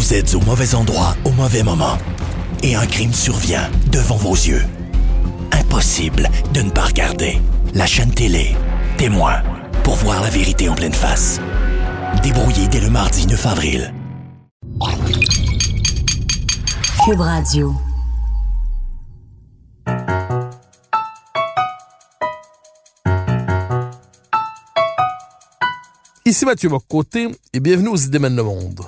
Vous êtes au mauvais endroit au mauvais moment. Et un crime survient devant vos yeux. Impossible de ne pas regarder. La chaîne télé, Témoin, pour voir la vérité en pleine face. Débrouillé dès le mardi 9 avril. Cube Radio. Ici Mathieu Bock-Côté et bienvenue aux Idées mènent le monde.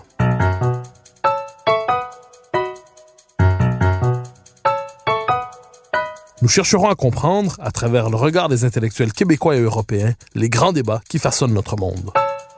Nous chercherons à comprendre, à travers le regard des intellectuels québécois et européens, les grands débats qui façonnent notre monde.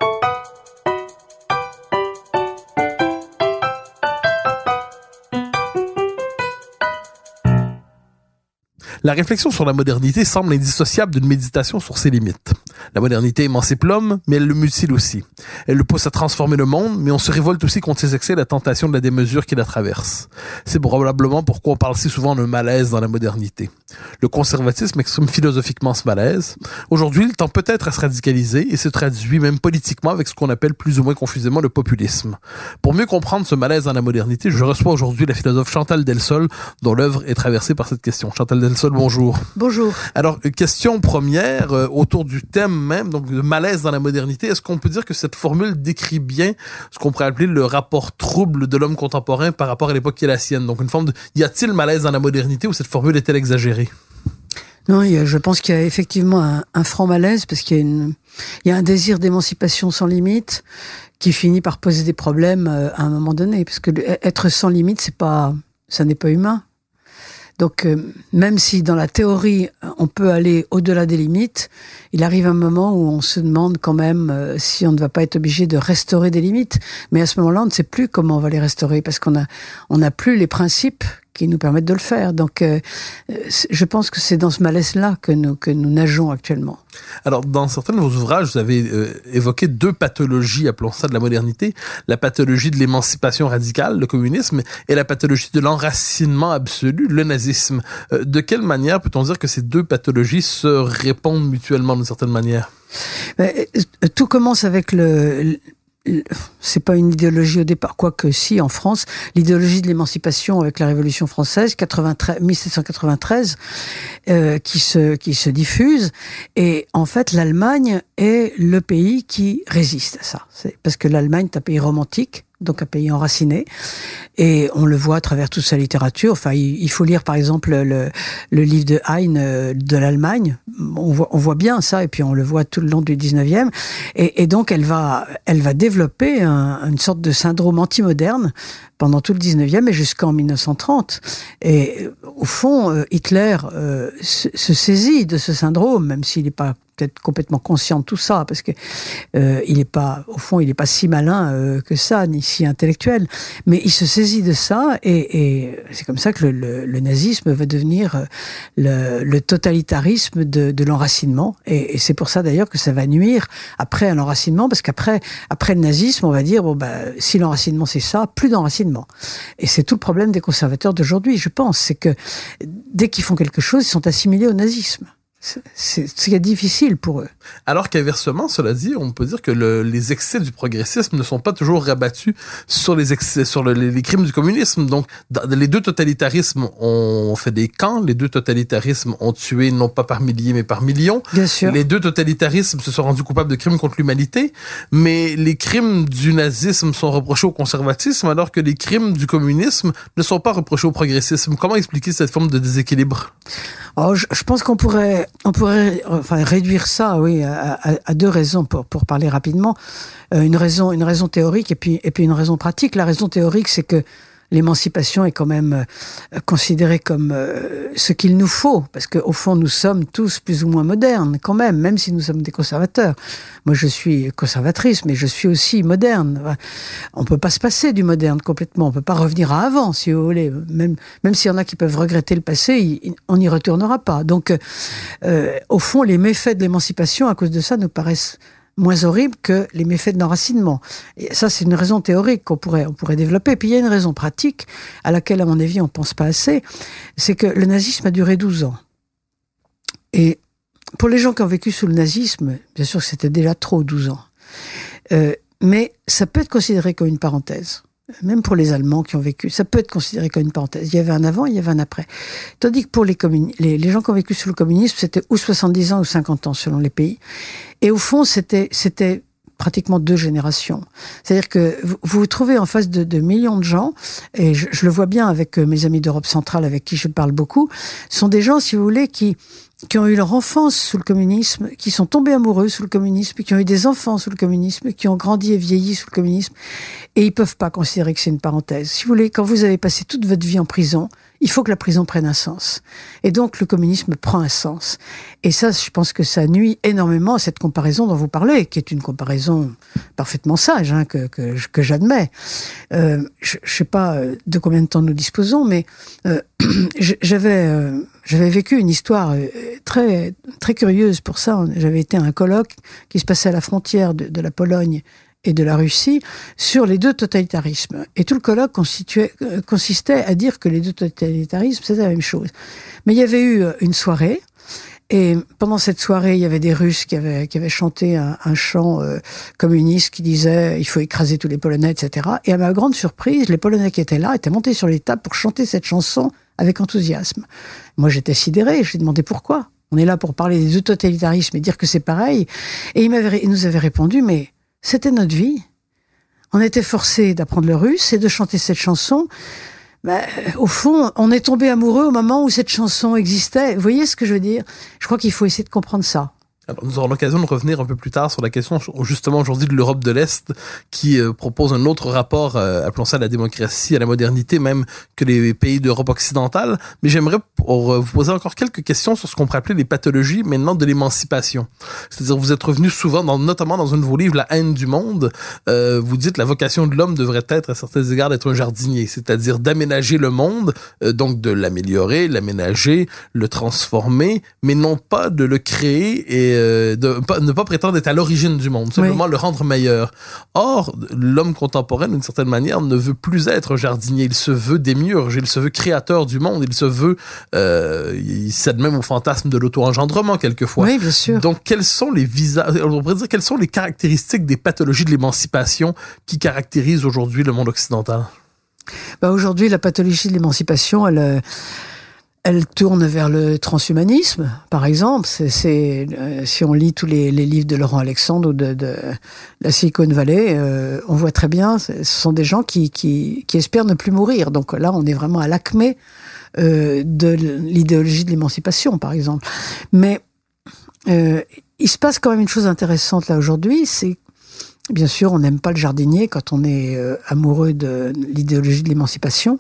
La réflexion sur la modernité semble indissociable d'une méditation sur ses limites. La modernité émancipe l'homme, mais elle le mutile aussi. Elle le pousse à transformer le monde, mais on se révolte aussi contre ses excès et la tentation de la démesure qui la traverse. C'est probablement pourquoi on parle si souvent d'un malaise dans la modernité. Le conservatisme exprime philosophiquement ce malaise. Aujourd'hui, il tend peut-être à se radicaliser et se traduit même politiquement avec ce qu'on appelle plus ou moins confusément le populisme. Pour mieux comprendre ce malaise dans la modernité, je reçois aujourd'hui la philosophe Chantal Delsol, dont l'œuvre est traversée par cette question. Chantal Delsol, bonjour. Bonjour. Alors, question première, autour du thème même, donc le malaise dans la modernité. Est-ce qu'on peut dire que cette formule décrit bien ce qu'on pourrait appeler le rapport trouble de l'homme contemporain par rapport à l'époque qui est la sienne? Donc, une forme de... Y a-t-il malaise dans la modernité ou cette formule est-elle exagérée? Non, je pense qu'il y a effectivement un franc malaise parce qu'il y a un désir d'émancipation sans limite qui finit par poser des problèmes à un moment donné. Parce que être sans limite, ça n'est pas humain. Donc, même si dans la théorie, on peut aller au-delà des limites, il arrive un moment où on se demande quand même si on ne va pas être obligé de restaurer des limites. Mais à ce moment-là, on ne sait plus comment on va les restaurer parce qu'on n'a plus les principes qui nous permettent de le faire. Donc, je pense que c'est dans ce malaise-là que nous nageons actuellement. Alors, dans certains de vos ouvrages, vous avez évoqué deux pathologies, appelons ça de la modernité. La pathologie de l'émancipation radicale, le communisme, et la pathologie de l'enracinement absolu, le nazisme. De quelle manière peut-on dire que ces deux pathologies se répondent mutuellement d'une certaine manière? Tout commence avec c'est pas une idéologie au départ, quoique si, en France, l'idéologie de l'émancipation avec la Révolution française, 1793, qui se diffuse. Et en fait, l'Allemagne est le pays qui résiste à ça. C'est parce que l'Allemagne est un pays romantique, donc un pays enraciné, et on le voit à travers toute sa littérature. Enfin, il faut lire par exemple le livre de Heine de l'Allemagne. On voit bien ça, et puis on le voit tout le long du 19e. Et donc elle va développer une sorte de syndrome anti-moderne pendant tout le 19e et jusqu'en 1930. Et au fond, Hitler se saisit de ce syndrome, même s'il n'est pas peut-être complètement conscient de tout ça, parce que il est pas si malin que ça, ni si intellectuel, mais il se saisit de ça, et c'est comme ça que le nazisme va devenir le totalitarisme de l'enracinement, et c'est pour ça d'ailleurs que ça va nuire après à l'enracinement, parce qu'après le nazisme, on va dire si l'enracinement c'est ça, plus d'enracinement. Et c'est tout le problème des conservateurs d'aujourd'hui, je pense, c'est que dès qu'ils font quelque chose, ils sont assimilés au nazisme. C'est difficile pour eux. Alors qu'inversement, cela dit, on peut dire que les excès du progressisme ne sont pas toujours rabattus sur les excès, sur les crimes du communisme. Donc, les deux totalitarismes ont fait des camps, les deux totalitarismes ont tué non pas par milliers mais par millions. Bien sûr. Les deux totalitarismes se sont rendus coupables de crimes contre l'humanité, mais les crimes du nazisme sont reprochés au conservatisme, alors que les crimes du communisme ne sont pas reprochés au progressisme. Comment expliquer cette forme de déséquilibre? Alors, je pense qu'on pourrait réduire ça, oui, à deux raisons pour parler rapidement. Une raison théorique et puis une raison pratique. La raison théorique, c'est que l'émancipation est quand même considérée comme ce qu'il nous faut, parce qu'au fond, nous sommes tous plus ou moins modernes, quand même si nous sommes des conservateurs. Moi, je suis conservatrice, mais je suis aussi moderne. On peut pas se passer du moderne complètement, on peut pas revenir à avant, si vous voulez. Même s'il y en a qui peuvent regretter le passé, on n'y retournera pas. Donc, au fond, les méfaits de l'émancipation, à cause de ça, nous paraissent moins horrible que les méfaits de l'enracinement. Et ça, c'est une raison théorique qu'on pourrait développer. Puis il y a une raison pratique, à laquelle, à mon avis, on pense pas assez, c'est que le nazisme a duré 12 ans. Et pour les gens qui ont vécu sous le nazisme, bien sûr que c'était déjà trop, 12 ans. Mais ça peut être considéré comme une parenthèse. même pour les Allemands qui ont vécu, ça peut être considéré comme une parenthèse. Il y avait un avant, il y avait un après. Tandis que pour les gens qui ont vécu sous le communisme, c'était ou 70 ans ou 50 ans selon les pays. Et au fond, c'était pratiquement 2 générations. C'est-à-dire que vous vous trouvez en face de millions de gens, et je le vois bien avec mes amis d'Europe centrale avec qui je parle beaucoup, ce sont des gens, si vous voulez, qui ont eu leur enfance sous le communisme, qui sont tombés amoureux sous le communisme, qui ont eu des enfants sous le communisme, qui ont grandi et vieilli sous le communisme, et ils peuvent pas considérer que c'est une parenthèse. Si vous voulez, quand vous avez passé toute votre vie en prison, il faut que la prison prenne un sens. Et donc, le communisme prend un sens. Et ça, je pense que ça nuit énormément à cette comparaison dont vous parlez, qui est une comparaison parfaitement sage, hein, que j'admets. Je sais pas de combien de temps nous disposons, mais j'avais vécu une histoire très, très curieuse pour ça. J'avais été à un colloque qui se passait à la frontière de la Pologne et de la Russie sur les 2 totalitarismes. Et tout le colloque consistait à dire que les 2 totalitarismes, c'était la même chose. Mais il y avait eu une soirée, et pendant cette soirée, il y avait des Russes qui avaient chanté un chant communiste qui disait « il faut écraser tous les Polonais », etc. Et à ma grande surprise, les Polonais qui étaient là étaient montés sur les tables pour chanter cette chanson avec enthousiasme. Moi, j'étais sidéré, je lui ai demandé pourquoi. On est là pour parler des 2 totalitarismes et dire que c'est pareil. Et il nous avait répondu « mais c'était notre vie. On était forcés d'apprendre le russe et de chanter cette chanson. Au fond, on est tombé amoureux au moment où cette chanson existait. Vous voyez ce que je veux dire ? Je crois qu'il faut essayer de comprendre ça. Alors, nous aurons l'occasion de revenir un peu plus tard sur la question, justement, aujourd'hui, de l'Europe de l'Est, qui propose un autre rapport, appelons ça la démocratie, à la modernité, même que les pays d'Europe occidentale. Mais j'aimerais vous poser encore quelques questions sur ce qu'on pourrait appeler les pathologies, maintenant, de l'émancipation. C'est-à-dire, vous êtes revenu souvent, notamment dans un de vos livres, La haine du monde. Vous dites, la vocation de l'homme devrait être, à certains égards, d'être un jardinier, c'est-à-dire d'aménager le monde, donc de l'améliorer, l'aménager, le transformer, mais non pas de le créer et ne pas prétendre être à l'origine du monde, simplement le rendre meilleur. Or, l'homme contemporain, d'une certaine manière, ne veut plus être un jardinier. Il se veut démiurge, il se veut créateur du monde, il se veut, il cède même au fantasme de l'auto-engendrement quelquefois. Oui, bien sûr. Donc, quels sont les quelles sont les caractéristiques des pathologies de l'émancipation qui caractérisent aujourd'hui le monde occidental? Aujourd'hui, la pathologie de l'émancipation, elle tourne vers le transhumanisme, par exemple. Si on lit tous les livres de Laurent Alexandre ou de la Silicon Valley, on voit très bien, ce sont des gens qui espèrent ne plus mourir. Donc là, on est vraiment à l'acmé de l'idéologie de l'émancipation, par exemple. Mais il se passe quand même une chose intéressante là aujourd'hui, c'est bien sûr, on n'aime pas le jardinier quand on est amoureux de l'idéologie de l'émancipation.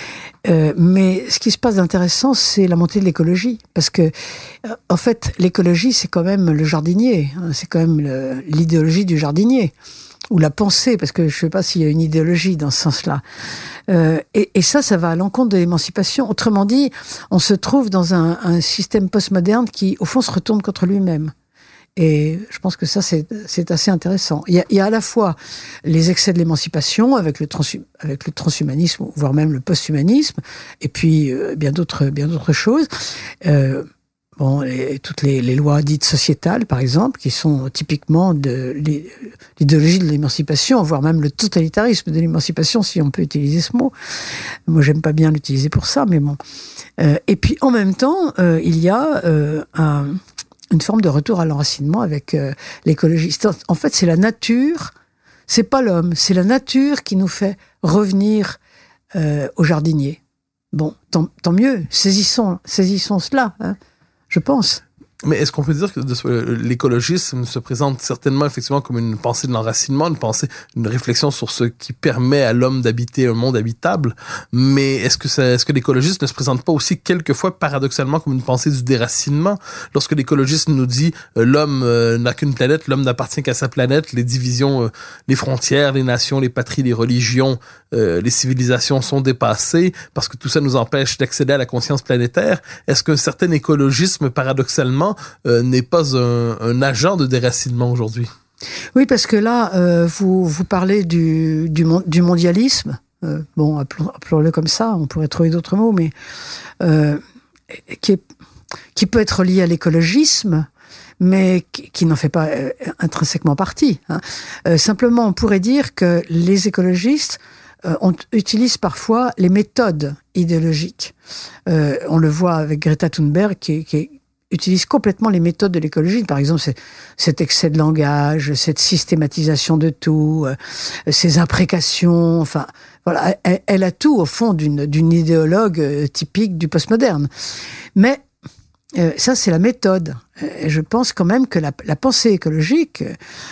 Mais ce qui se passe d'intéressant, c'est la montée de l'écologie. Parce que, en fait, l'écologie, c'est quand même le jardinier. C'est quand même l'idéologie du jardinier. Ou la pensée, parce que je ne sais pas s'il y a une idéologie dans ce sens-là. Et ça va à l'encontre de l'émancipation. Autrement dit, on se trouve dans un système postmoderne qui, au fond, se retourne contre lui-même. Et je pense que ça, c'est assez intéressant. Il y a à la fois les excès de l'émancipation avec le transhumanisme, voire même le posthumanisme, et puis bien d'autres choses. Toutes les lois dites sociétales, par exemple, qui sont typiquement de l'idéologie de l'émancipation, voire même le totalitarisme de l'émancipation, si on peut utiliser ce mot. Moi, j'aime pas bien l'utiliser pour ça, mais bon. Et puis, en même temps, il y a une forme de retour à l'enracinement avec l'écologie. En fait, c'est la nature, c'est pas l'homme, c'est la nature qui nous fait revenir au jardinier. Bon, tant mieux, saisissons cela, hein, je pense. Mais est-ce qu'on peut dire que l'écologisme se présente certainement effectivement comme une pensée de l'enracinement, une réflexion sur ce qui permet à l'homme d'habiter un monde habitable, mais est-ce que l'écologisme ne se présente pas aussi quelquefois paradoxalement comme une pensée du déracinement? Lorsque l'écologiste nous dit l'homme n'a qu'une planète, l'homme n'appartient qu'à sa planète, les divisions, les frontières, les nations, les patries, les religions, les civilisations sont dépassées parce que tout ça nous empêche d'accéder à la conscience planétaire, est-ce qu'un certain écologisme paradoxalement n'est pas un agent de déracinement aujourd'hui? Oui, parce que là, vous parlez du mondialisme. Appelons-le comme ça, on pourrait trouver d'autres mots, mais qui peut être lié à l'écologisme, mais qui n'en fait pas intrinsèquement partie. Simplement, on pourrait dire que les écologistes on utilise parfois les méthodes idéologiques. On le voit avec Greta Thunberg qui utilise complètement les méthodes de l'écologie. Par exemple, cet excès de langage, cette systématisation de tout, ces imprécations, enfin, voilà, elle a tout au fond d'une idéologue typique du postmoderne. Mais ça, c'est la méthode. Et je pense quand même que la pensée écologique,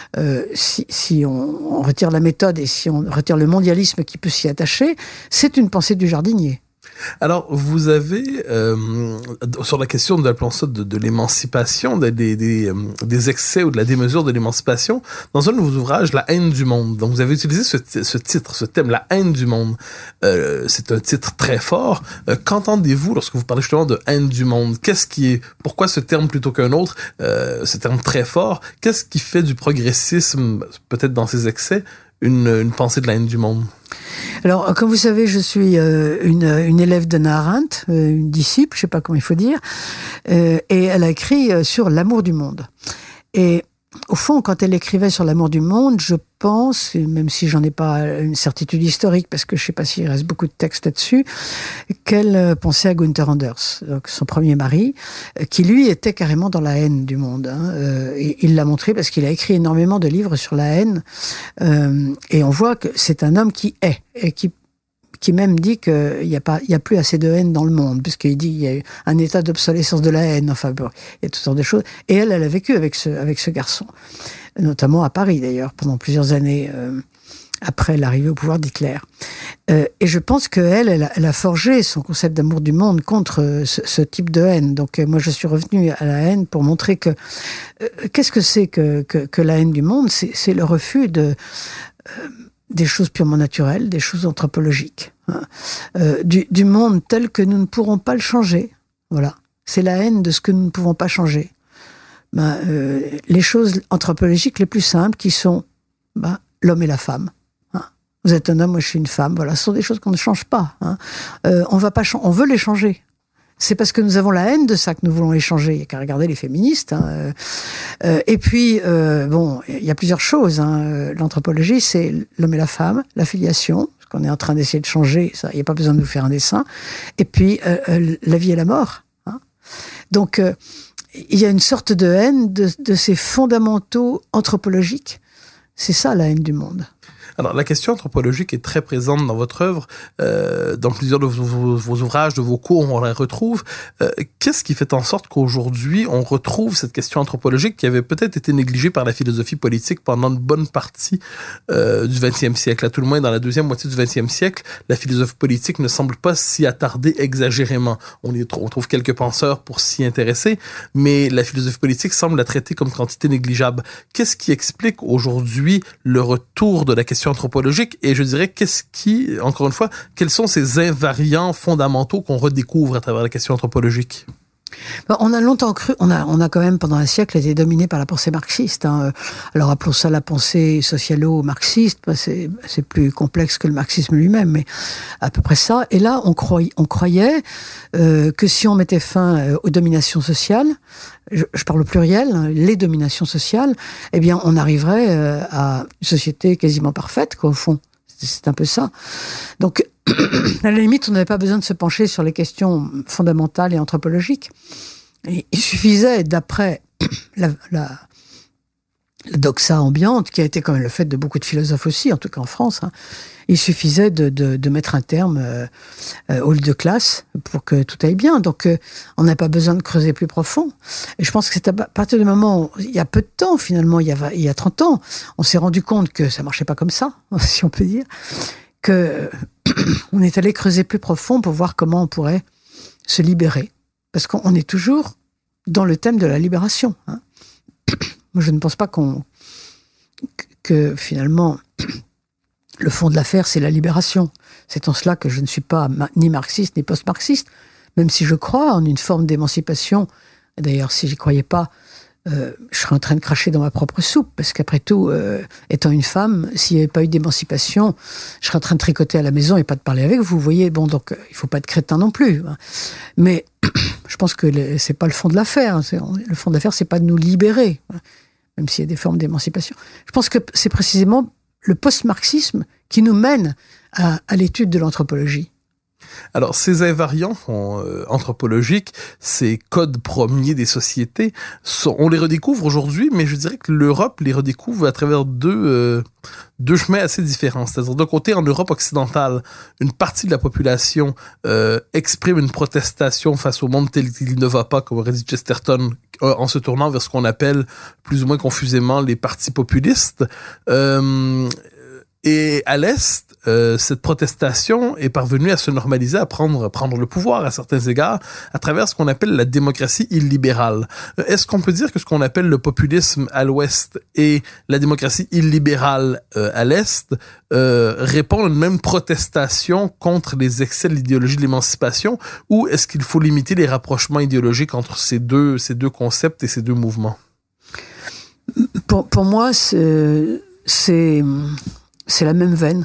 si on retire la méthode et si on retire le mondialisme qui peut s'y attacher, c'est une pensée du jardinier. Alors, vous avez, sur la question de l'émancipation, des excès ou de la démesure de l'émancipation, dans un de vos ouvrages, La haine du monde. Donc, vous avez utilisé ce titre, ce thème, La haine du monde. C'est un titre très fort. Qu'entendez-vous lorsque vous parlez justement de haine du monde? Pourquoi ce terme plutôt qu'un autre, ce terme très fort? Qu'est-ce qui fait du progressisme, peut-être dans ses excès, une pensée de la haine du monde? Alors, comme vous savez, je suis une élève d'Hannah Arendt, une disciple, je sais pas comment il faut dire, et elle a écrit sur l'amour du monde. Et au fond, quand elle écrivait sur l'amour du monde, je pense, même si j'en ai pas une certitude historique, parce que je sais pas s'il reste beaucoup de textes là-dessus, qu'elle pensait à Gunther Anders, donc son premier mari, qui lui était carrément dans la haine du monde. Et il l'a montré parce qu'il a écrit énormément de livres sur la haine, et on voit que c'est un homme qui est, et qui même dit qu'il y a plus assez de haine dans le monde, puisqu'il dit qu'il y a eu un état d'obsolescence de la haine, enfin bon, il y a toutes sortes de choses. Et elle a vécu avec ce garçon, notamment à Paris d'ailleurs, pendant plusieurs années, après l'arrivée au pouvoir d'Hitler. Et je pense qu'elle a forgé son concept d'amour du monde contre ce type de haine. Donc moi je suis revenu à la haine pour montrer que qu'est-ce que c'est que la haine du monde? C'est le refus des choses purement naturelles, des choses anthropologiques, du monde tel que nous ne pourrons pas le changer. Voilà, c'est la haine de ce que nous ne pouvons pas changer. Les choses anthropologiques les plus simples qui sont l'homme et la femme. Vous êtes un homme, moi je suis une femme. Voilà, ce sont des choses qu'on ne change pas. On veut les changer. C'est parce que nous avons la haine de ça que nous voulons les changer. Il n'y a qu'à regarder les féministes. Et puis, il y a plusieurs choses. L'anthropologie, c'est l'homme et la femme, la filiation, ce qu'on est en train d'essayer de changer. Ça, il n'y a pas besoin de nous faire un dessin. Et puis, la vie et la mort. Donc, il y a une sorte de haine de ces fondamentaux anthropologiques. C'est ça, la haine du monde. Alors, la question anthropologique est très présente dans votre œuvre, dans plusieurs de vos ouvrages, de vos cours, on la retrouve. Qu'est-ce qui fait en sorte qu'aujourd'hui, on retrouve cette question anthropologique qui avait peut-être été négligée par la philosophie politique pendant une bonne partie du XXe siècle? À tout le moins, dans la deuxième moitié du XXe siècle, la philosophie politique ne semble pas s'y attarder exagérément. On trouve quelques penseurs pour s'y intéresser, mais la philosophie politique semble la traiter comme quantité négligeable. Qu'est-ce qui explique aujourd'hui le retour de la question anthropologique? Et je dirais, encore une fois, quels sont ces invariants fondamentaux qu'on redécouvre à travers la question anthropologique? On a longtemps cru, on a quand même pendant un siècle été dominé par la pensée marxiste. Alors appelons ça la pensée socialo-marxiste, c'est plus complexe que le marxisme lui-même, mais à peu près ça. Et là, on croyait que si on mettait fin aux dominations sociales, je parle au pluriel, les dominations sociales, eh bien on arriverait à une société quasiment parfaite, quoi, au fond. C'est un peu ça. Donc, à la limite, on n'avait pas besoin de se pencher sur les questions fondamentales et anthropologiques. Et il suffisait, d'après la doxa ambiante, qui a été quand même le fait de beaucoup de philosophes aussi, en tout cas en France, il suffisait de mettre un terme aux luttes de classe pour que tout aille bien. Donc, on n'a pas besoin de creuser plus profond. Et je pense que c'est à partir du moment où, il y a peu de temps, finalement, il y a 30 ans, on s'est rendu compte que ça marchait pas comme ça, si on peut dire, que on est allé creuser plus profond pour voir comment on pourrait se libérer. Parce qu'on est toujours dans le thème de la libération. Moi, je ne pense pas que finalement, le fond de l'affaire, c'est la libération. C'est en cela que je ne suis pas ni marxiste ni post-marxiste, même si je crois en une forme d'émancipation. D'ailleurs, si j'y croyais pas, je serais en train de cracher dans ma propre soupe, parce qu'après tout, étant une femme, s'il n'y avait pas eu d'émancipation, je serais en train de tricoter à la maison et pas de parler avec vous, vous voyez. Bon, donc, il faut pas être crétin non plus. Mais je pense que c'est pas le fond de l'affaire. Le fond de l'affaire, c'est pas de nous libérer, même s'il y a des formes d'émancipation. Je pense que c'est précisément le post-marxisme qui nous mène à l'étude de l'anthropologie? Alors, ces invariants anthropologiques, ces codes premiers des sociétés, on les redécouvre aujourd'hui, mais je dirais que l'Europe les redécouvre à travers deux chemins assez différents. C'est-à-dire, d'un côté, en Europe occidentale, une partie de la population exprime une protestation face au monde tel qu'il ne va pas, comme aurait dit Chesterton, en se tournant vers ce qu'on appelle plus ou moins confusément les partis populistes. Et à l'Est, cette protestation est parvenue à se normaliser, à prendre le pouvoir à certains égards, à travers ce qu'on appelle la démocratie illibérale. Est-ce qu'on peut dire que ce qu'on appelle le populisme à l'Ouest et la démocratie illibérale à l'Est répondent à une même protestation contre les excès de l'idéologie de l'émancipation, ou est-ce qu'il faut limiter les rapprochements idéologiques entre ces deux concepts et ces deux mouvements? Pour moi, c'est la même veine.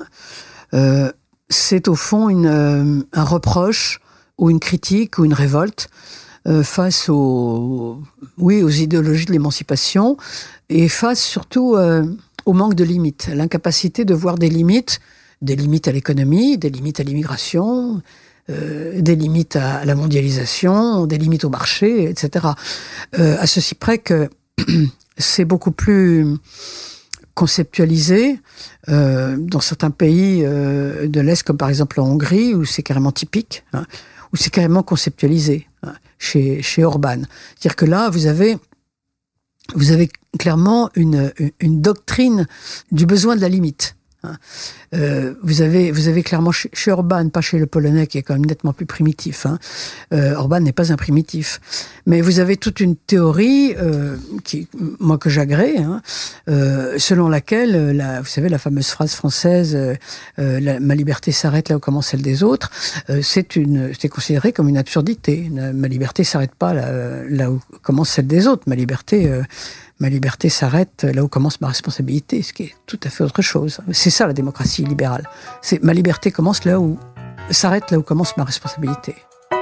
C'est au fond un reproche ou une critique ou une révolte face aux idéologies de l'émancipation et face surtout au manque de limites, à l'incapacité de voir des limites à l'économie, des limites à l'immigration, des limites à la mondialisation, des limites au marché, etc. À ceci près que c'est beaucoup plus conceptualisé dans certains pays de l'Est, comme par exemple en Hongrie, où c'est carrément typique, où c'est carrément conceptualisé, chez Orban. C'est-à-dire que là, vous avez clairement une doctrine du besoin de la limite. Vous avez clairement chez Orban, pas chez le Polonais qui est quand même nettement plus primitif. Orban n'est pas un primitif, mais vous avez toute une théorie que j'agrée, selon laquelle, vous savez, la fameuse phrase française ma liberté s'arrête là où commence celle des autres, c'est considéré comme une absurdité. Ma liberté s'arrête pas là où commence celle des autres. Ma liberté s'arrête là où commence ma responsabilité, ce qui est tout à fait autre chose. C'est ça la démocratie libérale. C'est ma liberté s'arrête là où commence ma responsabilité.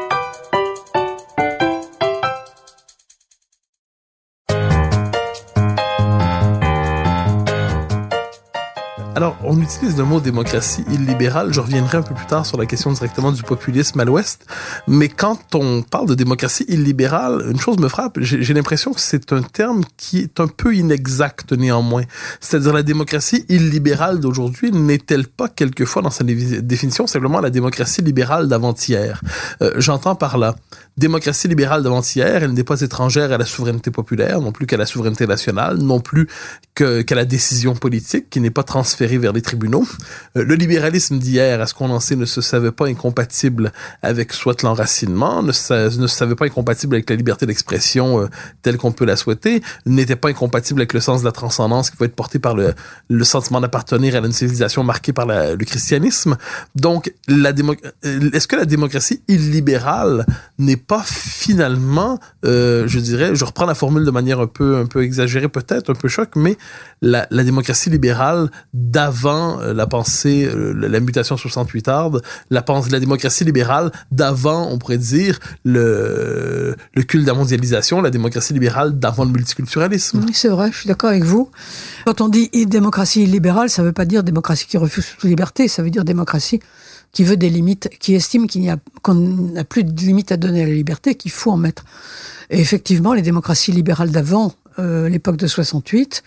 Alors, on utilise le mot démocratie illibérale. Je reviendrai un peu plus tard sur la question directement du populisme à l'Ouest. Mais quand on parle de démocratie illibérale, une chose me frappe. J'ai l'impression que c'est un terme qui est un peu inexact néanmoins. C'est-à-dire, la démocratie illibérale d'aujourd'hui n'est-elle pas quelquefois dans sa définition simplement la démocratie libérale d'avant-hier? J'entends par là, démocratie libérale d'avant-hier, elle n'est pas étrangère à la souveraineté populaire, non plus qu'à la souveraineté nationale, non plus qu'à la décision politique, qui n'est pas transférée vers les tribunaux. Le libéralisme d'hier, à ce qu'on en sait, ne se savait pas incompatible avec soit l'enracinement, ne se savait pas incompatible avec la liberté d'expression telle qu'on peut la souhaiter, n'était pas incompatible avec le sens de la transcendance qui va être porté par le sentiment d'appartenir à une civilisation marquée par le christianisme. Donc, est-ce que la démocratie illibérale n'est pas finalement, je reprends la formule de manière un peu exagérée peut-être, un peu choc, mais la démocratie libérale d'avant la pensée, la mutation 68arde, la démocratie libérale d'avant, on pourrait dire, le culte de la mondialisation, la démocratie libérale d'avant le multiculturalisme. Oui, c'est vrai, je suis d'accord avec vous. Quand on dit démocratie libérale, ça ne veut pas dire démocratie qui refuse toute liberté, ça veut dire démocratie qui veut des limites, qui estime qu'on n'a plus de limites à donner à la liberté, qu'il faut en mettre. Et effectivement, les démocraties libérales d'avant, l'époque de 68,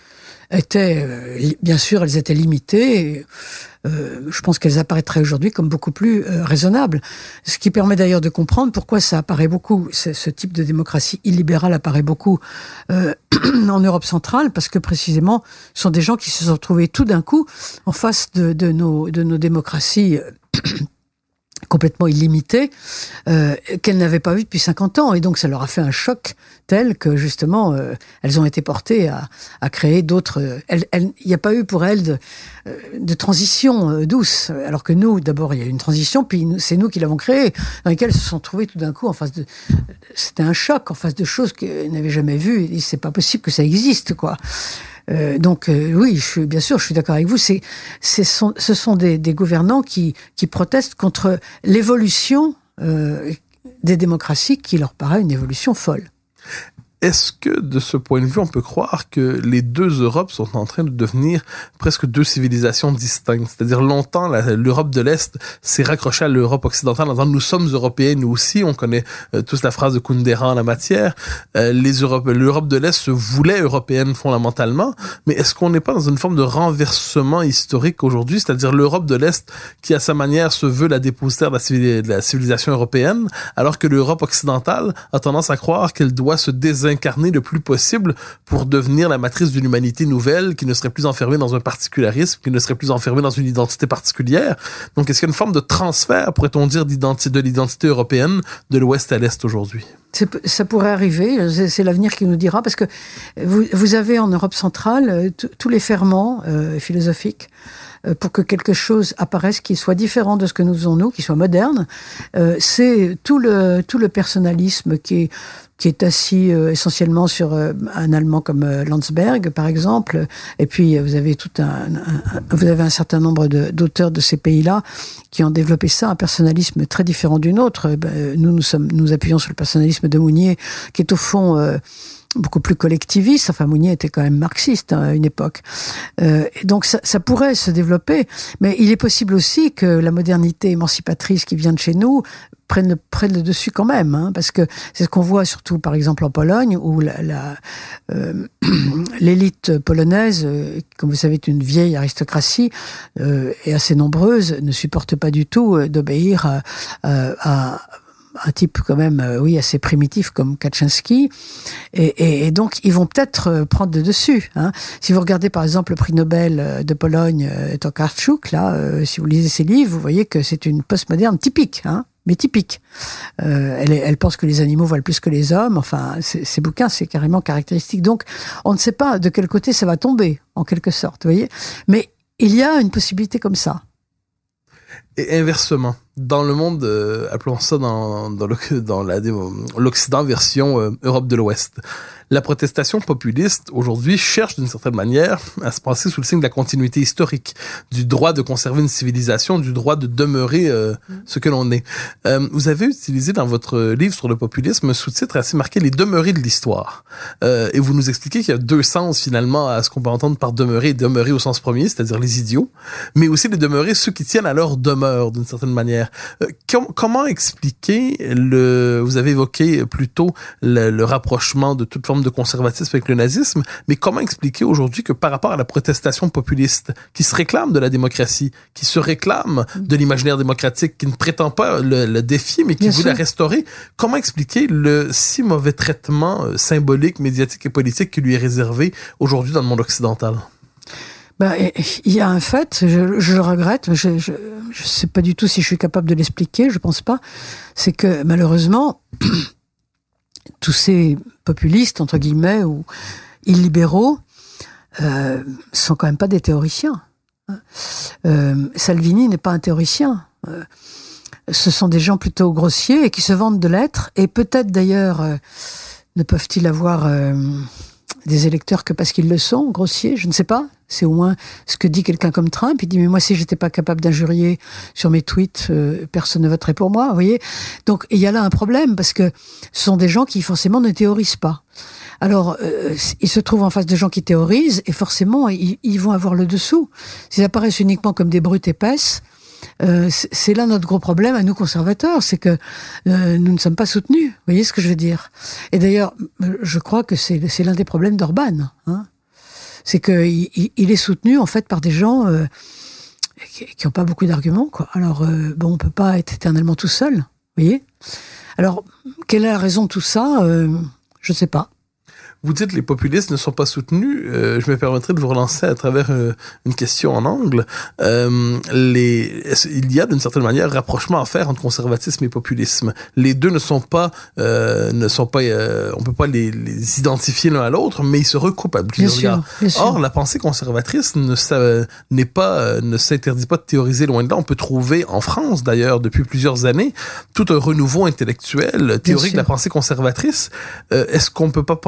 bien sûr, elles étaient limitées. Et, je pense qu'elles apparaîtraient aujourd'hui comme beaucoup plus raisonnables. Ce qui permet d'ailleurs de comprendre pourquoi ça apparaît beaucoup, ce type de démocratie illibérale apparaît beaucoup en Europe centrale, parce que précisément, ce sont des gens qui se sont trouvés tout d'un coup en face de nos démocraties complètement illimitées, qu'elles n'avaient pas vues depuis 50 ans. Et donc, ça leur a fait un choc tel que, justement, elles ont été portées à créer d'autres... Il n'y a pas eu pour elles de transition douce. Alors que nous, d'abord, il y a eu une transition, puis c'est nous qui l'avons créée, dans lesquelles elles se sont trouvées tout d'un coup en face de... C'était un choc en face de choses qu'elles n'avaient jamais vues. Et c'est pas possible que ça existe, quoi. Donc oui, bien sûr, je suis d'accord avec vous. Ce sont des gouvernants qui protestent contre l'évolution des démocraties qui leur paraît une évolution folle. Est-ce que, de ce point de vue, on peut croire que les deux Europes sont en train de devenir presque deux civilisations distinctes? C'est-à-dire, longtemps, l'Europe de l'Est s'est raccrochée à l'Europe occidentale en disant « nous sommes européens, nous aussi ». On connaît tous la phrase de Kundera en la matière. L'Europe de l'Est se voulait européenne fondamentalement, mais est-ce qu'on n'est pas dans une forme de renversement historique aujourd'hui? C'est-à-dire, l'Europe de l'Est, qui à sa manière se veut la dépositaire de la civilisation européenne, alors que l'Europe occidentale a tendance à croire qu'elle doit se désincarner le plus possible pour devenir la matrice d'une humanité nouvelle qui ne serait plus enfermée dans un particularisme, qui ne serait plus enfermée dans une identité particulière. Donc, est-ce qu'il y a une forme de transfert, pourrait-on dire, de l'identité européenne de l'Ouest à l'Est aujourd'hui? Ça pourrait arriver, c'est l'avenir qui nous dira, parce que vous avez en Europe centrale tous les ferments philosophiques pour que quelque chose apparaisse qui soit différent de ce que nous faisons nous, qui soit moderne. C'est tout le personnalisme qui est assis essentiellement sur un Allemand comme Landsberg, par exemple. Et puis, vous avez un certain nombre d'auteurs de ces pays-là qui ont développé ça, un personnalisme très différent du nôtre. Nous appuyons sur le personnalisme de Mounier, qui est au fond beaucoup plus collectiviste. Enfin, Mounier était quand même marxiste à une époque. Et donc, ça pourrait se développer. Mais il est possible aussi que la modernité émancipatrice qui vient de chez nous prenne le dessus quand même, hein, parce que c'est ce qu'on voit surtout, par exemple, en Pologne, où l'élite polonaise, comme vous savez, est une vieille aristocratie et assez nombreuse, ne supporte pas du tout d'obéir à un type quand même, assez primitif comme Kaczynski, et donc ils vont peut-être prendre le dessus. Hein. Si vous regardez par exemple le prix Nobel de Pologne, Tokarczuk, là, si vous lisez ses livres, vous voyez que c'est une postmoderne typique, hein, mais typique. Elle pense que les animaux valent plus que les hommes. Enfin, ces bouquins, c'est carrément caractéristique. Donc, on ne sait pas de quel côté ça va tomber, en quelque sorte, vous voyez. Mais il y a une possibilité comme ça. Et inversement, dans le monde, appelons ça dans l'Occident version Europe de l'Ouest, la protestation populiste aujourd'hui cherche d'une certaine manière à se passer sous le signe de la continuité historique, du droit de conserver une civilisation, du droit de demeurer ce que l'on est. Vous avez utilisé dans votre livre sur le populisme un sous-titre assez marqué « Les demeurés de l'histoire ». Et vous nous expliquez qu'il y a deux sens finalement à ce qu'on peut entendre par demeurer, et demeurer au sens premier, c'est-à-dire les idiots, mais aussi les demeurés, ceux qui tiennent à leur demeure d'une certaine manière. Comment expliquer vous avez évoqué plutôt le rapprochement de toute forme de conservatisme avec le nazisme, mais comment expliquer aujourd'hui que par rapport à la protestation populiste, qui se réclame de la démocratie, qui se réclame de l'imaginaire démocratique, qui ne prétend pas le défier, mais qui veut la restaurer, comment expliquer le si mauvais traitement symbolique, médiatique et politique qui lui est réservé aujourd'hui dans le monde occidental? Il y a un fait, je le regrette, mais je sais pas du tout si je suis capable de l'expliquer, je pense pas, c'est que malheureusement, tous ces populistes, entre guillemets, ou illibéraux, sont quand même pas des théoriciens. Salvini n'est pas un théoricien. Ce sont des gens plutôt grossiers et qui se vantent de l'être, et peut-être d'ailleurs ne peuvent-ils avoir des électeurs que parce qu'ils le sont, grossiers, je ne sais pas. C'est au moins ce que dit quelqu'un comme Trump. Il dit, mais moi, si j'étais pas capable d'injurier sur mes tweets, personne ne voterait pour moi, vous voyez. Donc, il y a là un problème, parce que ce sont des gens qui, forcément, ne théorisent pas. Alors, ils se trouvent en face de gens qui théorisent, et forcément, ils vont avoir le dessous. S'ils apparaissent uniquement comme des brutes épaisses, c'est là notre gros problème à nous conservateurs, c'est que nous ne sommes pas soutenus. Vous voyez ce que je veux dire? Et d'ailleurs, je crois que c'est l'un des problèmes d'Orban, hein. C'est qu'il est soutenu en fait par des gens qui n'ont pas beaucoup d'arguments, quoi. Alors on peut pas être éternellement tout seul, vous voyez. Alors quelle est la raison de tout ça? Je ne sais pas. Vous dites que les populistes ne sont pas soutenus. Je me permettrai de vous relancer à travers une question en angle. Il y a d'une certaine manière un rapprochement à faire entre conservatisme et populisme. Les deux ne sont pas, on peut pas les identifier l'un à l'autre, mais ils se recoupent à plusieurs regards. Or, la pensée conservatrice ne s'interdit pas de théoriser loin de là. On peut trouver en France, d'ailleurs, depuis plusieurs années, tout un renouveau intellectuel, théorique de la pensée conservatrice. Est-ce qu'on peut pas penser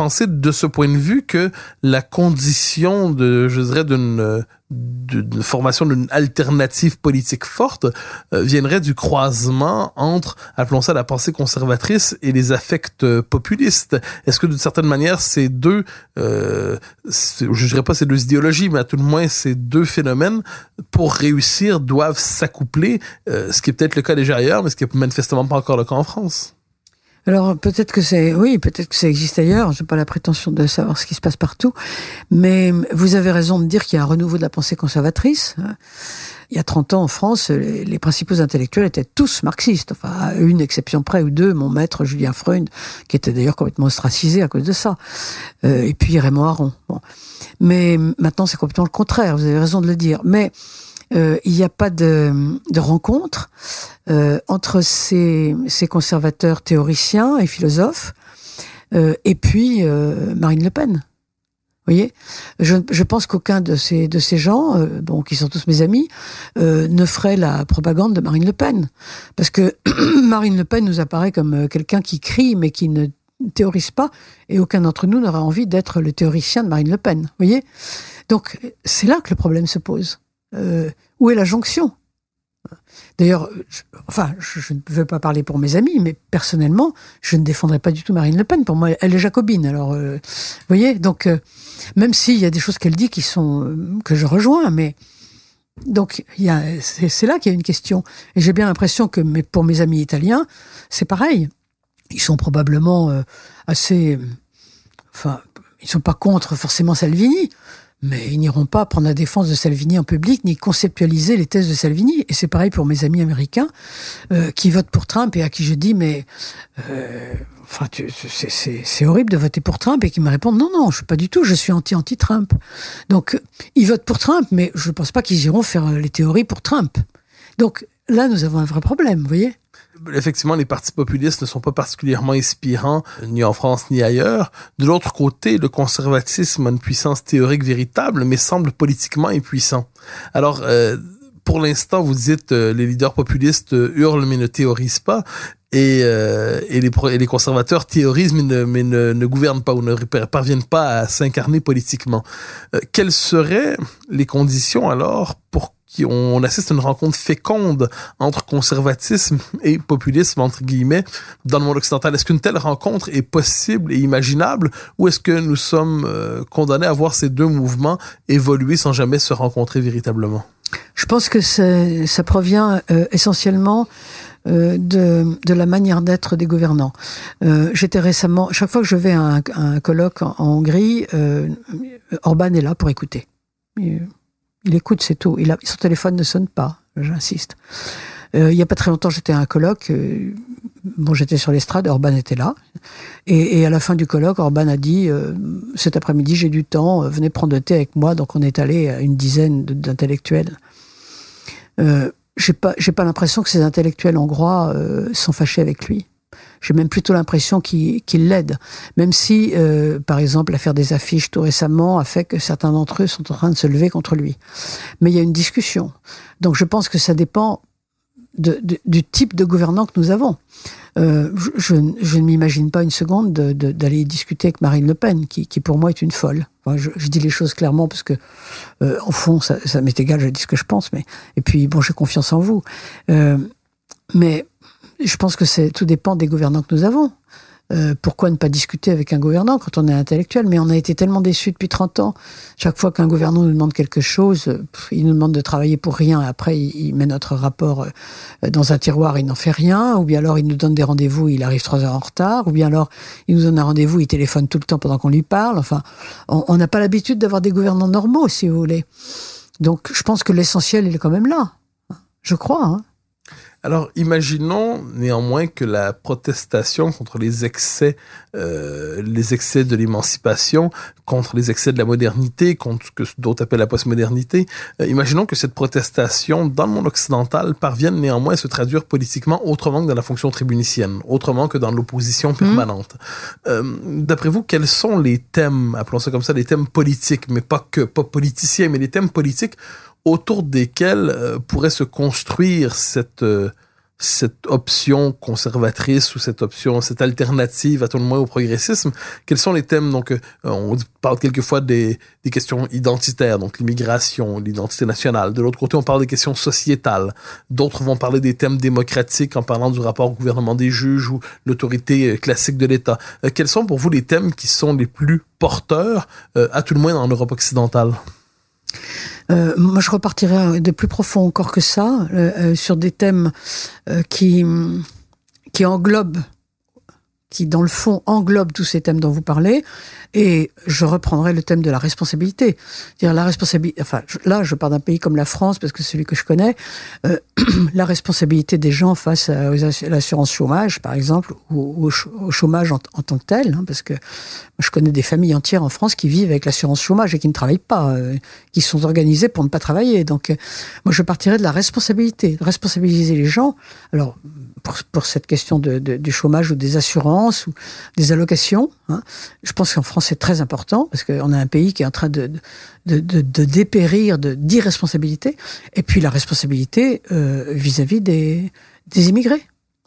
de ce point de vue que la condition d'une formation d'une alternative politique forte viendrait du croisement entre, appelons ça la pensée conservatrice et les affects populistes. Est-ce que d'une certaine manière ces deux, je dirais pas ces deux idéologies, mais à tout le moins ces deux phénomènes, pour réussir, doivent s'accoupler, ce qui est peut-être le cas déjà ailleurs, mais ce qui est manifestement pas encore le cas en France? Alors peut-être que ça existe ailleurs. J'ai pas la prétention de savoir ce qui se passe partout, mais vous avez raison de dire qu'il y a un renouveau de la pensée conservatrice. Il y a 30 ans en France, les principaux intellectuels étaient tous marxistes. Enfin, à une exception près ou deux, mon maître Julien Freund, qui était d'ailleurs complètement ostracisé à cause de ça, et puis Raymond Aron. Bon. Mais maintenant, c'est complètement le contraire. Vous avez raison de le dire. Mais il n'y a pas de rencontre entre ces conservateurs théoriciens et philosophes et puis Marine Le Pen. Vous voyez, je pense qu'aucun de ces gens, qui sont tous mes amis, ne ferait la propagande de Marine Le Pen, parce que Marine Le Pen nous apparaît comme quelqu'un qui crie mais qui ne théorise pas, et aucun d'entre nous n'aura envie d'être le théoricien de Marine Le Pen. Vous voyez, donc c'est là que le problème se pose. Où est la jonction? D'ailleurs, je ne veux pas parler pour mes amis, mais personnellement, je ne défendrai pas du tout Marine Le Pen. Pour moi, elle est jacobine. Alors, vous voyez, donc, même s'il y a des choses qu'elle dit que je rejoins, mais donc c'est là qu'il y a une question. Et j'ai bien l'impression que pour mes amis italiens, c'est pareil. Ils sont probablement assez, ils sont pas contre forcément Salvini. Mais ils n'iront pas prendre la défense de Salvini en public, ni conceptualiser les thèses de Salvini. Et c'est pareil pour mes amis américains qui votent pour Trump et à qui je dis mais c'est horrible de voter pour Trump, et qui me répondent non, je suis pas du tout, je suis anti-Trump. Donc ils votent pour Trump, mais je ne pense pas qu'ils iront faire les théories pour Trump. Donc là, nous avons un vrai problème, vous voyez. Effectivement, les partis populistes ne sont pas particulièrement inspirants, ni en France ni ailleurs. De l'autre côté, le conservatisme a une puissance théorique véritable, mais semble politiquement impuissant. Alors, pour l'instant, vous dites les leaders populistes hurlent mais ne théorisent pas, et les conservateurs théorisent mais ne gouvernent pas ou ne parviennent pas à s'incarner politiquement. Quelles seraient les conditions alors pour qu'on assiste à une rencontre féconde entre conservatisme et populisme, entre guillemets, dans le monde occidental? Est-ce qu'une telle rencontre est possible et imaginable, ou est-ce que nous sommes condamnés à voir ces deux mouvements évoluer sans jamais se rencontrer véritablement? Je pense que ça provient essentiellement de la manière d'être des gouvernants. J'étais récemment, chaque fois que je vais à un colloque en Hongrie, Orban est là pour écouter. Il écoute, c'est tout. Son téléphone ne sonne pas, j'insiste. Il n'y a pas très longtemps, j'étais à un colloque. J'étais sur l'estrade, Orban était là. Et à la fin du colloque, Orban a dit cet après-midi, j'ai du temps, venez prendre le thé avec moi. Donc on est allé à une dizaine d'intellectuels. J'ai pas l'impression que ces intellectuels hongrois sont fâchés avec lui. J'ai même plutôt l'impression qu'il l'aide. Même si, par exemple, l'affaire des affiches tout récemment a fait que certains d'entre eux sont en train de se lever contre lui. Mais il y a une discussion. Donc je pense que ça dépend du type de gouvernant que nous avons. Je ne m'imagine pas une seconde d'aller discuter avec Marine Le Pen, qui pour moi est une folle. Enfin, je dis les choses clairement parce que, au fond, ça m'est égal, je dis ce que je pense. Et puis, j'ai confiance en vous. Mais je pense que tout dépend des gouvernants que nous avons. Pourquoi ne pas discuter avec un gouvernant quand on est intellectuel? Mais on a été tellement déçus depuis 30 ans. Chaque fois qu'un gouvernant nous demande quelque chose, il nous demande de travailler pour rien. Après, il met notre rapport dans un tiroir, il n'en fait rien. Ou bien alors, il nous donne des rendez-vous, il arrive 3 heures en retard. Ou bien alors, il nous donne un rendez-vous, il téléphone tout le temps pendant qu'on lui parle. Enfin, on n'a pas l'habitude d'avoir des gouvernants normaux, si vous voulez. Donc, je pense que l'essentiel, il est quand même là. Je crois, hein. Alors, imaginons néanmoins que la protestation contre les excès de l'émancipation, contre les excès de la modernité, contre ce que d'autres appellent la postmodernité, imaginons que cette protestation dans le monde occidental parvienne néanmoins à se traduire politiquement autrement que dans la fonction tribunicienne, autrement que dans l'opposition permanente. D'après vous, quels sont les thèmes, appelons ça comme ça, les thèmes politiques, mais pas politiciens, mais les thèmes politiques autour desquels pourrait se construire cette cette option conservatrice ou cette alternative à tout le moins au progressisme. Quels sont les thèmes? Donc, on parle quelquefois des questions identitaires, donc l'immigration, l'identité nationale. De l'autre côté, on parle des questions sociétales. D'autres vont parler des thèmes démocratiques en parlant du rapport au gouvernement des juges ou l'autorité classique de l'État. Quels sont pour vous les thèmes qui sont les plus porteurs, à tout le moins en Europe occidentale? Moi, je repartirais de plus profond encore que ça, sur des thèmes qui englobent, qui dans le fond englobent tous ces thèmes dont vous parlez, et je reprendrai le thème de la responsabilité. C'est-à-dire la responsabilité. Enfin, là, je pars d'un pays comme la France parce que c'est celui que je connais. La responsabilité des gens face à l'assurance chômage, par exemple, ou au chômage en tant que tel, hein, parce que je connais des familles entières en France qui vivent avec l'assurance chômage et qui ne travaillent pas, qui sont organisées pour ne pas travailler. Donc, moi, je partirais de la responsabilité, de responsabiliser les gens. Alors, pour cette question du chômage ou des assurances ou des allocations, hein, je pense qu'en France, c'est très important parce qu'on a un pays qui est en train de dépérir d'irresponsabilité. Et puis la responsabilité vis-à-vis des immigrés.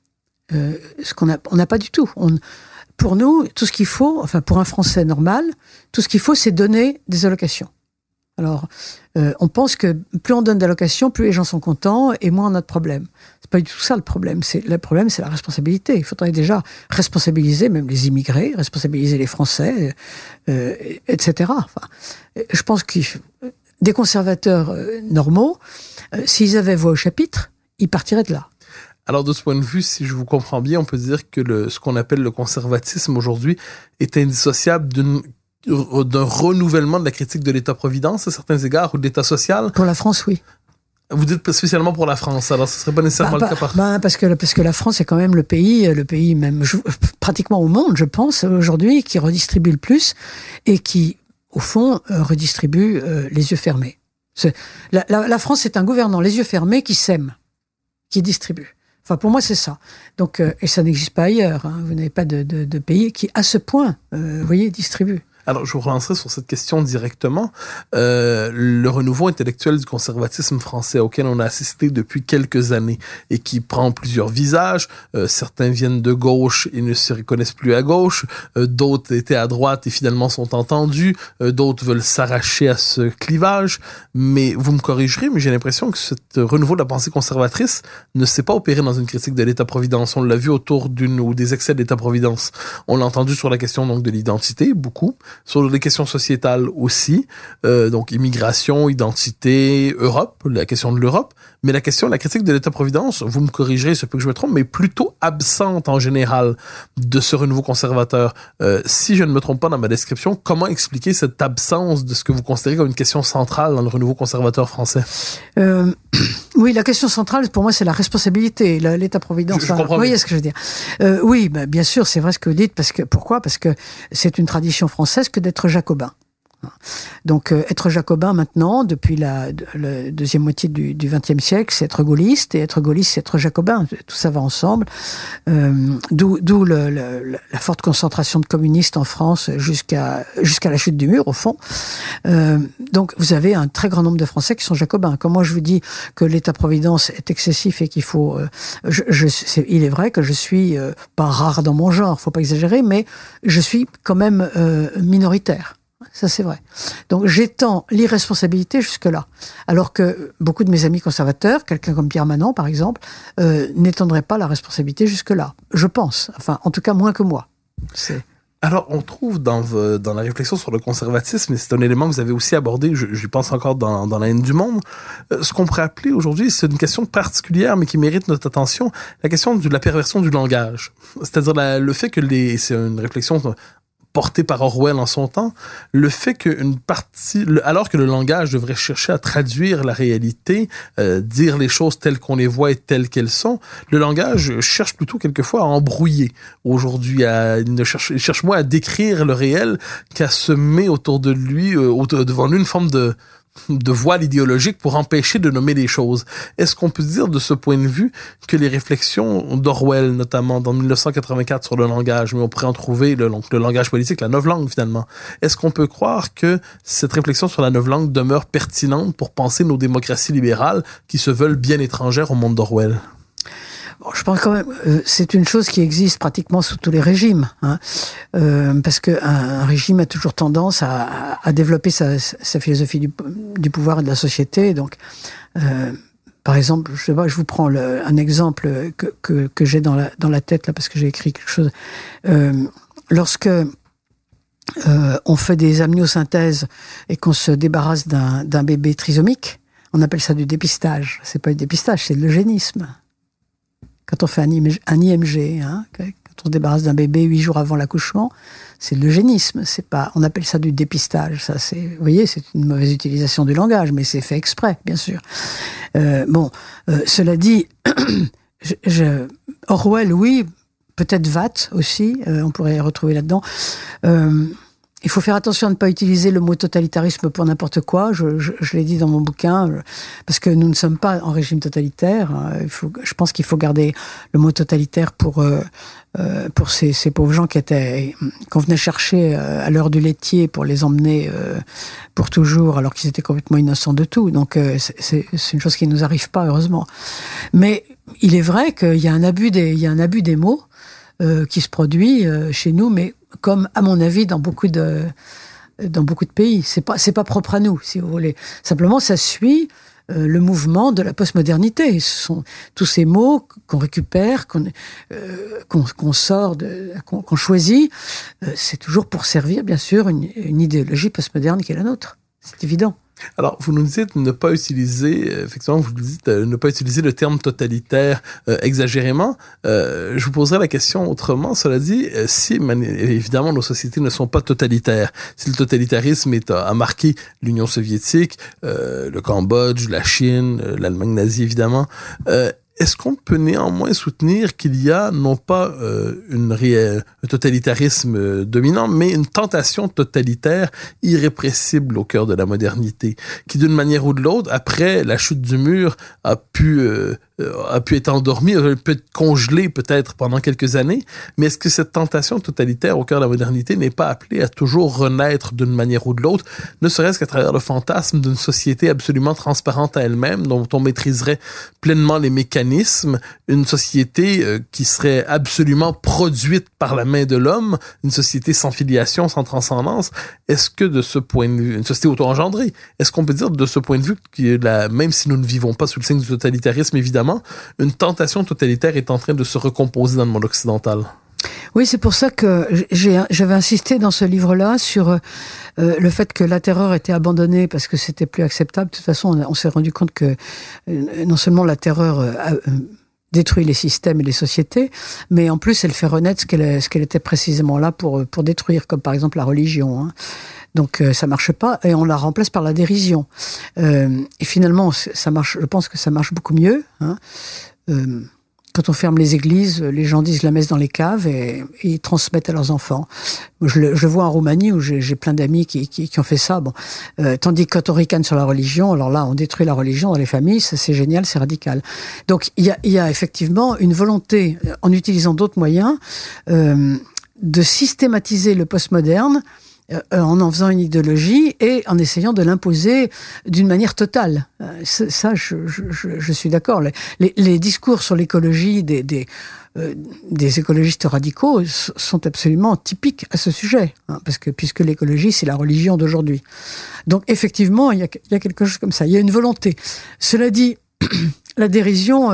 Ce qu'on n'a pas du tout. Pour nous, tout ce qu'il faut, enfin pour un Français normal, tout ce qu'il faut, c'est donner des allocations. Alors, on pense que plus on donne d'allocations, plus les gens sont contents et moins on a de problèmes. C'est pas du tout ça le problème. Le problème, c'est la responsabilité. Il faudrait déjà responsabiliser même les immigrés, responsabiliser les Français, etc. Enfin, je pense que des conservateurs normaux, s'ils avaient voix au chapitre, ils partiraient de là. Alors, de ce point de vue, si je vous comprends bien, on peut dire que ce qu'on appelle le conservatisme aujourd'hui est indissociable d'un renouvellement de la critique de l'État-providence à certains égards ou de l'État social. Pour la France, oui. Vous dites spécialement pour la France, alors ce serait pas nécessairement le cas partout. Parce que la France est quand même le pays même pratiquement au monde, je pense, aujourd'hui, qui redistribue le plus et qui, au fond, redistribue les yeux fermés. La France est un gouvernement, les yeux fermés, qui sème, qui distribue. Enfin, pour moi, c'est ça. Donc, et ça n'existe pas ailleurs. Hein. Vous n'avez pas de pays qui, à ce point, vous voyez, distribue. Alors, je vous relancerai sur cette question directement. Le renouveau intellectuel du conservatisme français auquel on a assisté depuis quelques années et qui prend plusieurs visages. Certains viennent de gauche et ne se reconnaissent plus à gauche. D'autres étaient à droite et finalement sont entendus. D'autres veulent s'arracher à ce clivage. Mais vous me corrigerez, mais j'ai l'impression que ce renouveau de la pensée conservatrice ne s'est pas opéré dans une critique de l'État-providence. On l'a vu autour ou des excès de l'État-providence. On l'a entendu sur la question donc de l'identité, beaucoup. Sur les questions sociétales aussi, donc immigration, identité, Europe, la question de l'Europe, mais la critique de l'État-providence, vous me corrigerez, ce peu que je me trompe, mais plutôt absente en général de ce renouveau conservateur. Si je ne me trompe pas dans ma description, comment expliquer cette absence de ce que vous considérez comme une question centrale dans le renouveau conservateur français? Oui, la question centrale, pour moi, c'est la responsabilité, l'État-providence. Je comprends. Vous voyez ce que je veux dire? Oui, bien sûr, c'est vrai ce que vous dites, pourquoi? Parce que c'est une tradition française que d'être jacobin. Donc, être jacobin maintenant, depuis la deuxième moitié du XXe siècle, c'est être gaulliste, et être gaulliste, c'est être jacobin. Tout ça va ensemble. D'où la forte concentration de communistes en France jusqu'à la chute du mur, au fond. Donc, vous avez un très grand nombre de Français qui sont jacobins. Quand moi je vous dis que l'État-providence est excessif et qu'il faut... il est vrai que je suis pas rare dans mon genre, faut pas exagérer, mais je suis quand même minoritaire. Ça, c'est vrai. Donc, j'étends l'irresponsabilité jusque-là. Alors que beaucoup de mes amis conservateurs, quelqu'un comme Pierre Manant, par exemple, n'étendraient pas la responsabilité jusque-là. Je pense. Enfin, en tout cas, moins que moi. Alors, on trouve dans la réflexion sur le conservatisme, et c'est un élément que vous avez aussi abordé, j'y pense encore dans la haine du monde, ce qu'on pourrait appeler aujourd'hui, c'est une question particulière, mais qui mérite notre attention, la question de la perversion du langage. C'est-à-dire le fait que c'est une réflexion porté par Orwell en son temps, le fait qu'une partie, alors que le langage devrait chercher à traduire la réalité, dire les choses telles qu'on les voit et telles qu'elles sont, le langage cherche plutôt quelquefois à embrouiller. Aujourd'hui, il cherche moins à décrire le réel qu'à semer autour de lui, devant lui, une forme de voile idéologique pour empêcher de nommer les choses. Est-ce qu'on peut dire de ce point de vue que les réflexions d'Orwell, notamment dans 1984 sur le langage, mais on pourrait en trouver le langage politique, la novlangue finalement, est-ce qu'on peut croire que cette réflexion sur la novlangue demeure pertinente pour penser nos démocraties libérales qui se veulent bien étrangères au monde d'Orwell? pense quand même, c'est une chose qui existe pratiquement sous tous les régimes, hein, parce que un régime a toujours tendance à développer sa philosophie du pouvoir et de la société. Donc, par exemple, je vous prends un exemple que j'ai dans la tête là, parce que j'ai écrit quelque chose. Lorsque on fait des amniosynthèses et qu'on se débarrasse d'un bébé trisomique, on appelle ça du dépistage. C'est pas du dépistage, c'est de l'eugénisme. Quand on fait un IMG, hein, quand on se débarrasse d'un bébé 8 jours avant l'accouchement, c'est de l'eugénisme. C'est pas, on appelle ça du dépistage. Ça, vous voyez, c'est une mauvaise utilisation du langage, mais c'est fait exprès, bien sûr. Cela dit, Orwell, oui, peut-être Watt aussi, on pourrait retrouver là-dedans. Il faut faire attention à ne pas utiliser le mot totalitarisme pour n'importe quoi. Je l'ai dit dans mon bouquin, parce que nous ne sommes pas en régime totalitaire. Je pense qu'il faut garder le mot totalitaire pour ces pauvres gens qu'on venait chercher à l'heure du laitier pour les emmener pour toujours, alors qu'ils étaient complètement innocents de tout. Donc c'est une chose qui ne nous arrive pas, heureusement. Mais il est vrai qu'il y a un abus des mots qui se produit chez nous, mais comme, à mon avis, dans beaucoup de pays. C'est pas propre à nous, si vous voulez. Simplement, ça suit le mouvement de la postmodernité. Ce sont tous ces mots qu'on récupère, qu'on sort, qu'on choisit. C'est toujours pour servir, bien sûr, une idéologie postmoderne qui est la nôtre. C'est évident. Alors, vous nous dites ne pas utiliser, effectivement, vous nous dites ne pas utiliser le terme totalitaire exagérément. Je vous poserai la question autrement. Cela dit, si évidemment nos sociétés ne sont pas totalitaires, si le totalitarisme a marqué l'Union soviétique, le Cambodge, la Chine, l'Allemagne nazie évidemment, est-ce qu'on peut néanmoins soutenir qu'il y a non pas un totalitarisme dominant, mais une tentation totalitaire irrépressible au cœur de la modernité, qui d'une manière ou de l'autre, après la chute du mur, a pu être endormie, peut être congelée peut-être pendant quelques années, mais est-ce que cette tentation totalitaire au cœur de la modernité n'est pas appelée à toujours renaître d'une manière ou de l'autre, ne serait-ce qu'à travers le fantasme d'une société absolument transparente à elle-même, dont on maîtriserait pleinement les mécanismes, une société qui serait absolument produite par la main de l'homme, une société sans filiation, sans transcendance? Est-ce que de ce point de vue, une société auto-engendrée, est-ce qu'on peut dire de ce point de vue que même si nous ne vivons pas sous le signe du totalitarisme, évidemment, une tentation totalitaire est en train de se recomposer dans le monde occidental? Oui, c'est pour ça que j'avais insisté dans ce livre-là sur le fait que la terreur était abandonnée parce que c'était plus acceptable. De toute façon, on s'est rendu compte que non seulement la terreur détruit les systèmes et les sociétés, mais en plus elle fait renaître ce qu'elle était précisément là pour détruire, comme par exemple la religion. Hein. Donc ça marche pas et on la remplace par la dérision. Et finalement, ça marche. Je pense que ça marche beaucoup mieux. Hein. Quand on ferme les églises, les gens disent la messe dans les caves et ils transmettent à leurs enfants. Je le vois en Roumanie où j'ai plein d'amis qui ont fait ça. Bon, tandis que quand on ricane sur la religion, alors là, on détruit la religion dans les familles, ça c'est génial, c'est radical. Donc il y a effectivement une volonté, en utilisant d'autres moyens, de systématiser le postmoderne en faisant une idéologie et en essayant de l'imposer d'une manière totale. Ça, je suis d'accord. Les discours sur l'écologie des écologistes radicaux sont absolument typiques à ce sujet, hein, puisque l'écologie, c'est la religion d'aujourd'hui. Donc, effectivement, il y a quelque chose comme ça. Il y a une volonté. Cela dit, la dérision,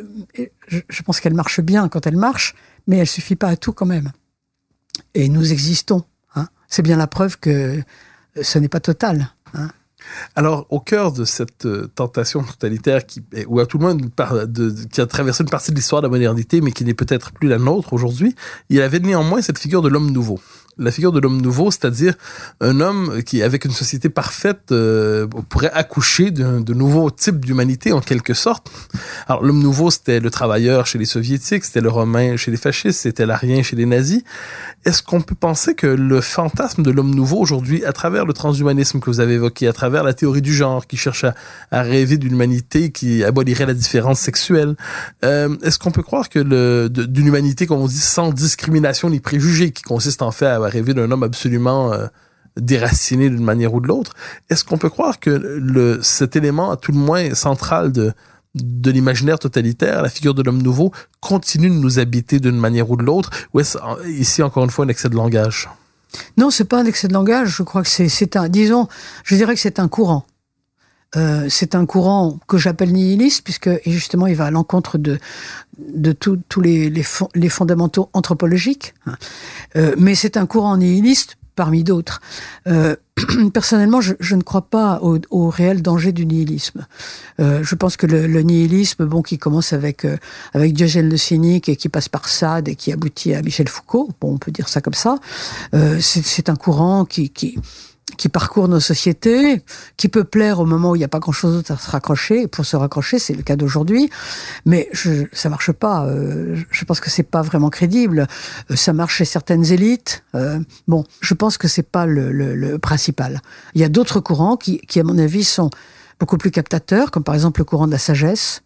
je pense qu'elle marche bien quand elle marche, mais elle suffit pas à tout quand même. Et nous existons. C'est bien la preuve que ce n'est pas total. Hein. Alors, au cœur de cette tentation totalitaire ou à tout le monde qui a traversé une partie de l'histoire de la modernité, mais qui n'est peut-être plus la nôtre aujourd'hui, il y avait néanmoins cette figure de l'homme nouveau. La figure de l'homme nouveau, c'est-à-dire un homme qui, avec une société parfaite, pourrait accoucher de nouveaux types d'humanité, en quelque sorte. Alors, l'homme nouveau, c'était le travailleur chez les soviétiques, c'était le romain chez les fascistes, c'était l'arien chez les nazis. Est-ce qu'on peut penser que le fantasme de l'homme nouveau, aujourd'hui, à travers le transhumanisme que vous avez évoqué, à travers la théorie du genre, qui cherche à rêver d'une humanité qui abolirait la différence sexuelle, est-ce qu'on peut croire que d'une humanité, comme on dit, sans discrimination ni préjugés, qui consiste en fait à rêver d'un homme absolument déraciné d'une manière ou de l'autre, est-ce qu'on peut croire que cet élément, à tout le moins central de de l'imaginaire totalitaire, la figure de l'homme nouveau continue de nous habiter d'une manière ou de l'autre, ou est-ce ici encore une fois un excès de langage? Non, c'est pas un excès de langage. Je crois que c'est un, disons, je dirais que c'est un courant. C'est un courant que j'appelle nihiliste, puisque et justement il va à l'encontre de tous les fondamentaux anthropologiques. Mais c'est un courant nihiliste parmi d'autres. Personnellement, je ne crois pas au réel danger du nihilisme. Je pense que le nihilisme, bon, qui commence avec Diogène le Cynique et qui passe par Sade et qui aboutit à Michel Foucault, bon, on peut dire ça comme ça, c'est un courant qui parcourt nos sociétés, qui peut plaire au moment où il n'y a pas grand-chose d'autre à se raccrocher. Et pour se raccrocher, c'est le cas d'aujourd'hui. Mais ça marche pas. Je pense que c'est pas vraiment crédible. Ça marche chez certaines élites. Bon, je pense que c'est pas le principal. Il y a d'autres courants qui, à mon avis, sont beaucoup plus captateurs, comme par exemple le courant de la sagesse,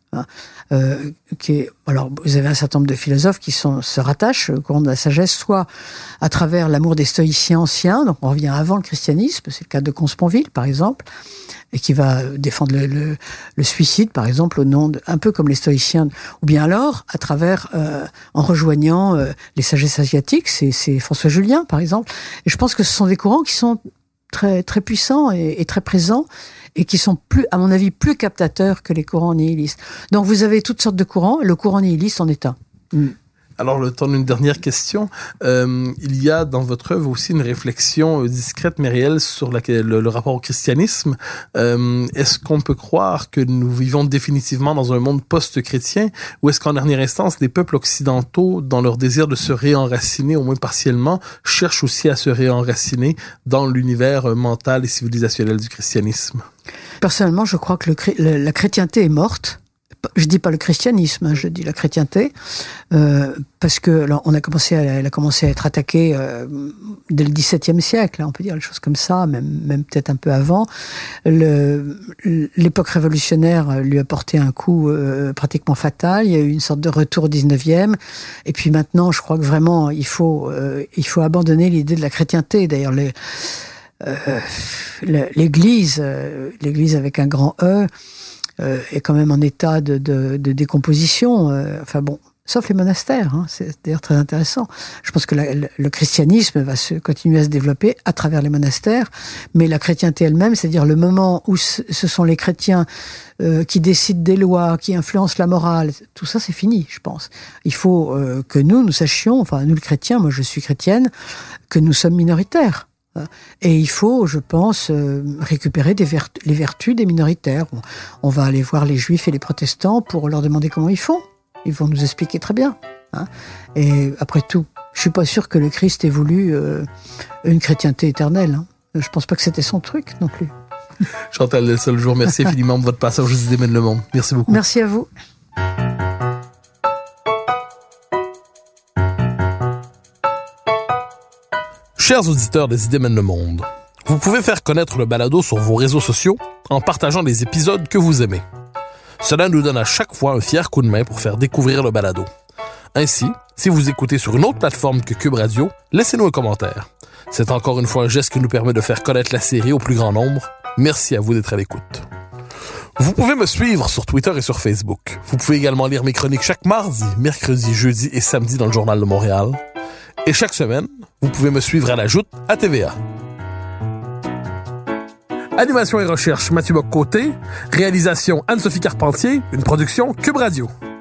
alors vous avez un certain nombre de philosophes qui se rattachent au courant de la sagesse, soit à travers l'amour des stoïciens anciens, donc on revient avant le christianisme, c'est le cas de Comte-Sponville par exemple, et qui va défendre le suicide par exemple au nom un peu comme les stoïciens, ou bien alors à travers en rejoignant les sagesses asiatiques, c'est François Julien par exemple, et je pense que ce sont des courants qui sont très très puissants et très présents, et qui sont plus, à mon avis, plus captateurs que les courants nihilistes. Donc vous avez toutes sortes de courants, le courant nihiliste en est un. Alors, le temps d'une dernière question. Il y a dans votre œuvre aussi une réflexion discrète mais réelle sur le rapport au christianisme. Est-ce qu'on peut croire que nous vivons définitivement dans un monde post-chrétien, ou est-ce qu'en dernière instance, les peuples occidentaux, dans leur désir de se réenraciner, au moins partiellement, cherchent aussi à se réenraciner dans l'univers mental et civilisationnel du christianisme? Personnellement, je crois que la chrétienté est morte. Je dis pas le christianisme, je dis la chrétienté, parce que alors, elle a commencé à être attaquée dès le XVIIe siècle, on peut dire des choses comme ça, même peut-être un peu avant. L'époque révolutionnaire lui a porté un coup pratiquement fatal. Il y a eu une sorte de retour au XIXe, et puis maintenant, je crois que vraiment il faut abandonner l'idée de la chrétienté. D'ailleurs, l'Église avec un grand E. Est quand même en état de décomposition. Enfin bon, sauf les monastères, hein, c'est d'ailleurs très intéressant. Je pense que le christianisme va continuer à se développer à travers les monastères, mais la chrétienté elle-même, c'est-à-dire le moment où ce sont les chrétiens qui décident des lois, qui influencent la morale, tout ça c'est fini, je pense. Il faut que nous sachions, enfin nous les chrétiens, moi je suis chrétienne, que nous sommes minoritaires. Et il faut, je pense, récupérer les vertus des minoritaires. On va aller voir les juifs et les protestants pour leur demander comment ils font. Ils vont nous expliquer très bien. Hein. Et après tout, je suis pas sûr que le Christ ait voulu une chrétienté éternelle. Hein. Je pense pas que c'était son truc non plus. Chantal Delsol, je vous remercie infiniment de votre passage aux Idées mènent le monde. Merci beaucoup. Merci à vous. Chers auditeurs des Idées mènent le monde, vous pouvez faire connaître le balado sur vos réseaux sociaux en partageant les épisodes que vous aimez. Cela nous donne à chaque fois un fier coup de main pour faire découvrir le balado. Ainsi, si vous écoutez sur une autre plateforme que Cube Radio, laissez-nous un commentaire. C'est encore une fois un geste qui nous permet de faire connaître la série au plus grand nombre. Merci à vous d'être à l'écoute. Vous pouvez me suivre sur Twitter et sur Facebook. Vous pouvez également lire mes chroniques chaque mardi, mercredi, jeudi et samedi dans le Journal de Montréal. Et chaque semaine, vous pouvez me suivre à la Joute à TVA. Animation et recherche, Mathieu Bock-Côté. Réalisation, Anne-Sophie Carpentier. Une production Cube Radio.